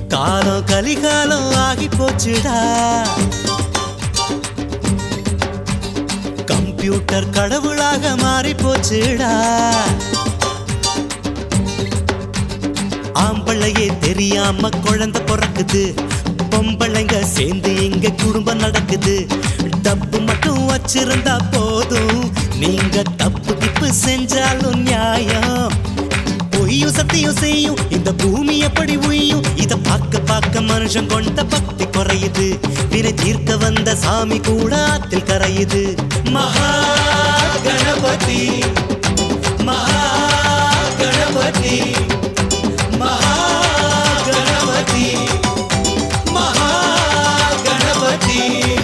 காலம் கலிகாலம் ஆகி போச்சுடா. கம்ப்யூட்டர் கடவுளாக மாறி போச்சுடா. ஆம்பளையே தெரியாம குழந்தை பிறக்குது. பொம்பளைங்க சேர்ந்து இங்க குடும்பம் நடக்குது. டப்பு மட்டும் வச்சிருந்தா போதும், நீங்க தப்பு கிப்பு செஞ்சாலும் நியாயம். பொய்யும் சத்தியம் செய்யும் இந்த பூமி எப்படி உய்யும்? இத பார்க்க பார்க்க மனுஷன் கொண்ட பக்தி குறையுது. வினை தீர்க்க வந்த சாமி கூட ஆத்தில் கரையுது. மகா கணபதி மகா கணபதி மகா கணபதி மகா கணபதி.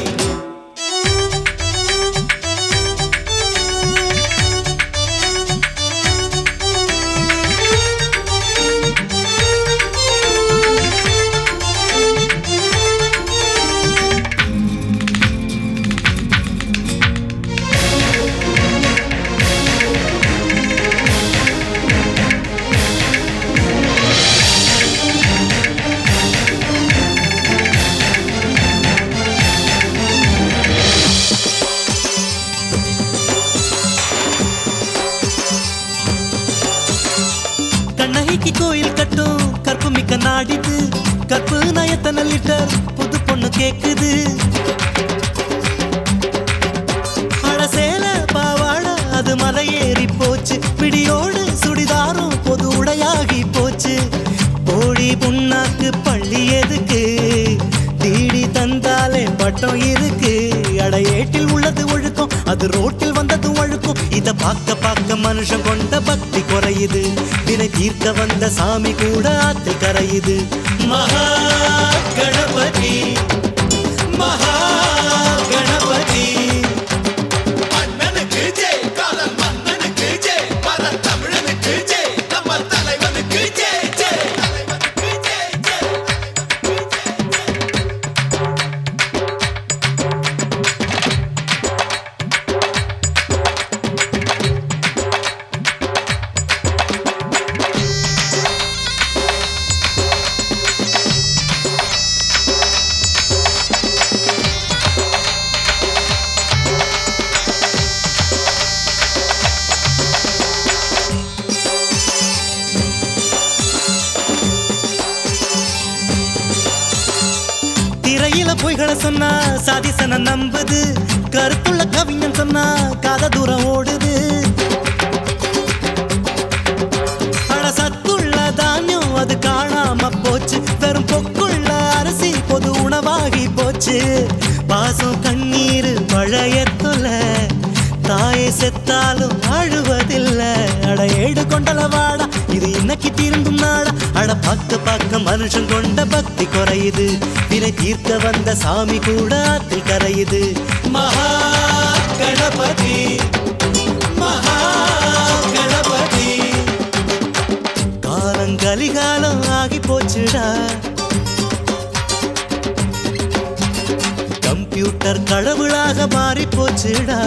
கண்ணகிக்கு கோயில் கட்டும் கற்பு மிக்க நாடிது. கற்பு நயத்தன லிட்டர் புது பொண்ணு கேக்குது. அழசேல பாவாழ அது மலையேறி போச்சு. பிடியோடு சுடிதாரும் பொது உடையாகி போச்சு. போடி புண்ணாக்கு பள்ளி எதுக்கு? தீடி தந்தாலே பட்டம் இருக்கு. அடையேட்டில் உள்ளது ஒழுக்கம், அது ரோட்டில் வந்தது ஒழுக்கம். இத பார்க்க பார்க்க மனுஷன் கொண்ட பக்தி குறையுது. வினை தீர்க்க வந்த சாமி கூட ஆத்தில் கரையுது. மகா கணபதி மகா கணபதி. மன்னனுக்கு ஜெய், காதல் மன்னனுக்கு ஜெய், பர தமிழனுக்கு ஜெய், நம்ம தலைவனுக்கு ஜெய் ஜெய், தலைவனுக்கு ஜெய் ஜெய். திரையில பொய்களை சொன்னா சாதிசன நம்புது. கருத்துள்ள கவிஞன் சொன்னா காத தூரம் ஓடுது. அட சத்துள்ள தானியம் அது காணாம போச்சு. வெறும் பொக்குள்ள அரிசி பொது உணவாகி போச்சு. பாசம் கண்ணீர் பழைய தொல்ல, தாயை செத்தாலும் அழுவதில்ல. அட ஏடு கொண்டல வாடா, இது இன்னைக்கு தீர்ந்தும் நாடா. அட பார்க்க பார்க்க மனுஷன் கொண்ட பக்தி குறையுது. வினை தீர்க்க வந்த சாமி கூட ஆத்தில் கரையுது. மகா கணபதி மகா கணபதி. காலம் கலிகாலம் ஆகி போச்சுடா. கம்ப்யூட்டர் கடவுளாக மாறி போச்சுடா.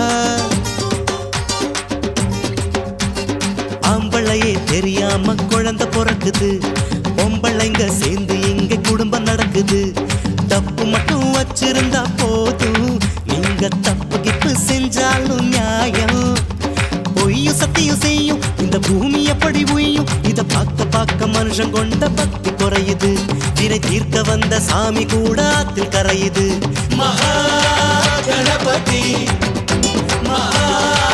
ஆம்பளையே தெரியாம குழந்தை பிறக்குது. பொம்பளைங்க சேர்ந்து இங்க குடும்பம் நடக்குது. தப்பு மட்டும் வச்சிருந்தா போதும், நீங்க தப்பு கிப்பு செஞ்சாலும் நியாயம். பொய்யும் சத்தியம் செய்யும் இந்த பூமி எப்படி உய்யும்? இத பார்க்க பார்க்க மனுஷன் கொண்ட பக்தி குறையுது. வினை தீர்க்க வந்த சாமி கூட ஆத்தில் கரையுது. மகா கணபதி மகா